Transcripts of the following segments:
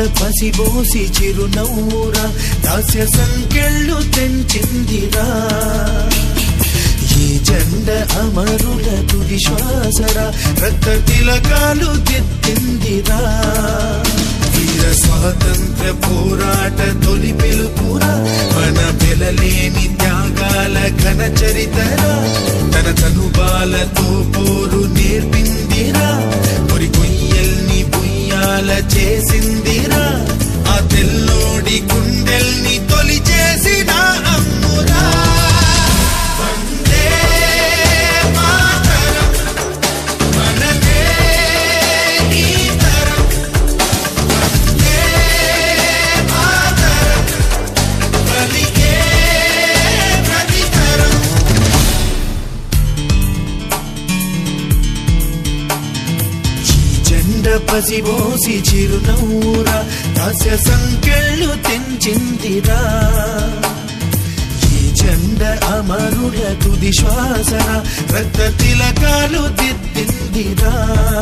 పసిబోసి చిరునవ్వురా దాస్య సంకెళ్ళు తెంచిందిరా ఈ జెండ అమరుల తుది శ్వాసరా రక్త తిలకాలు దిద్దిందిరా వీర స్వాతంత్ర పోరాట తొలి పిలుపురా మన వెలలేని త్యాగాల ఘన చరితరా తన తనుబాలతో పోరు నేర్పిందిరా పొరి కొయ్యల్ని బుయ్యాల చేసిందిరా ఆ తెల్లోడి గుండెల్ని తొలి చేసిన అమ్మురా పసిబోసి చిరునవ్వురా దాస్య సంకెళ్ళు తెంచిందిరా ఈ జెండ అమరుల తుది శ్వాసరా రక్త తిలకాలు దిద్దిందిరా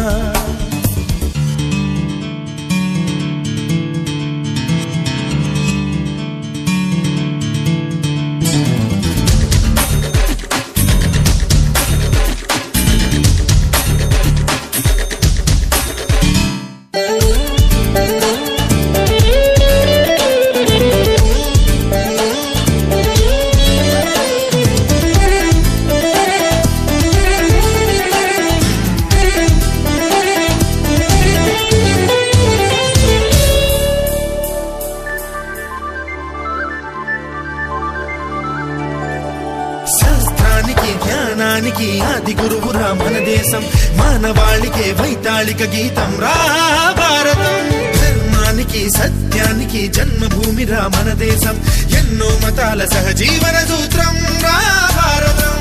ఆది గురువురా మన దేశం మానవాళికే వైతాళిక గీతం రా భారతం ధర్మానికి సత్యానికి జన్మభూమిరా మన దేశం ఎన్నో మతాల సహజీవన సూత్రం రా భారతం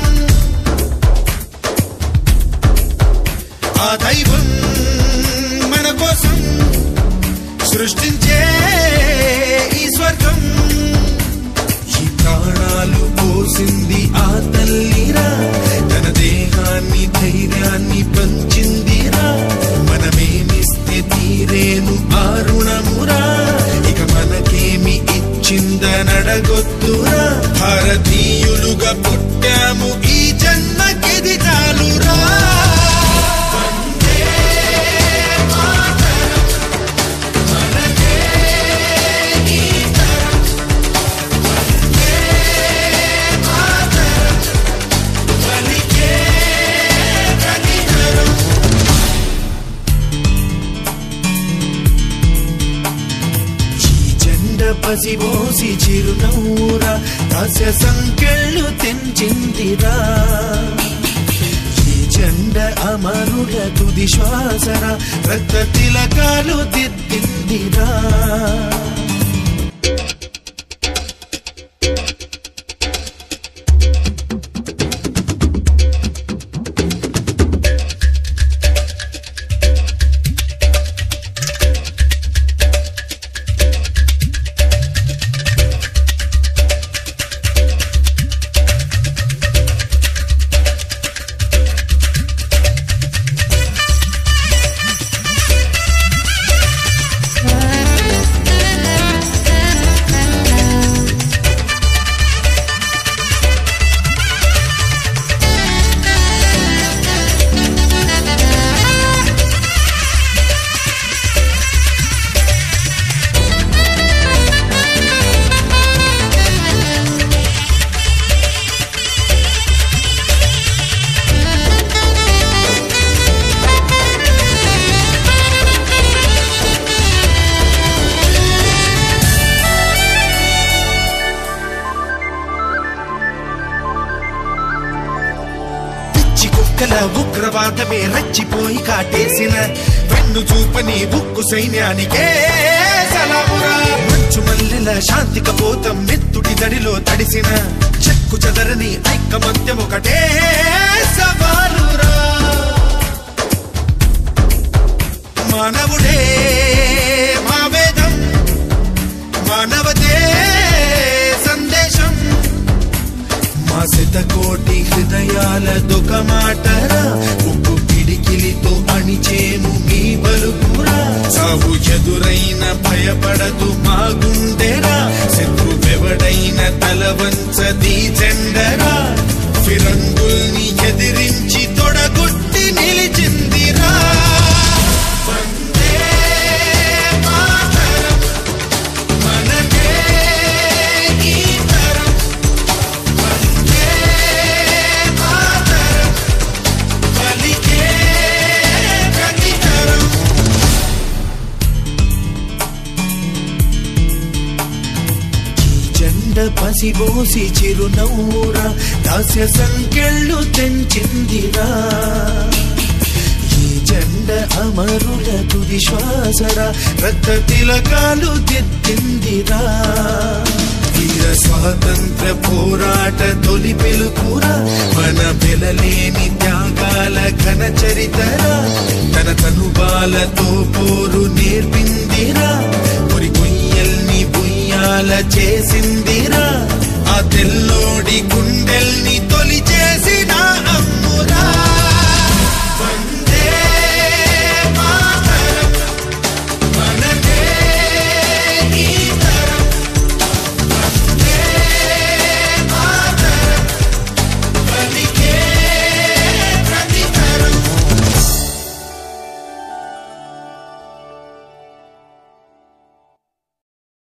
ఆ దైవం మన కోసం సృష్టించే ఈ స్వర్గం ఈ ప్రాణాలు పోసింది ఆ తల్లిరా తన దేహాన్ని ధైర్యాన్ని పంచిందిరా మనమేమిస్తే తీరేను ఆ రుణమురా ఇక మనకేమి ఇచ్చిందనడగొద్దురా భారతీయులుగా పుట్టాము ఈ జన్మకిది చాలురా పసిబోసి చిరునవ్వురా దాస్య సంకెళ్ళు తెంచిందిరా ఈ జెండ అమరుల తుది శ్వాసరా రక్త తిలకాలు దిద్దిందిరా ఉగ్రవాదమే రచ్చిపోయి కాటేసిన వెన్ను చూపని ఉక్కు సైన్యానికే సలామురా మంచు మల్లెల శాంతి కపోతం మెత్తుడి దడిలో తడిసిన చెక్కు చెదరని ఐకమత్యం ఒకటే సవాలురా మానవుడే మా వేదం మానవతే సందేశం మా శతకోటి హృదయాల దొక మాటరా ఉక్కు పిడికిలితో అణిచేను మీ బలుపురా సాగు ఎదురైన భయపడదు మా గుండెరా శత్రువెవడైన తల వంచది జెండరా ఫిరంగుల్ని ఎదిరించి తొడగొట్టి నిలిచిందిరా పసిబోసి చిరునవ్వురా దాస్య సంకెళ్ళు తెంచిందిరా ఈ జెండ అమరుల తుది శ్వాసరా రక్త తిలకాలు దిద్దిందిరా వీర స్వాతంత్ర పోరాట తొలి పిలుపురా మన వెలలేని త్యాగాల ఘన చరితరా తన తనుబాలతో పోరు నేర్పిందిరా కొరి కొయ్యల్ని బుయ్యాల చేసిందిరా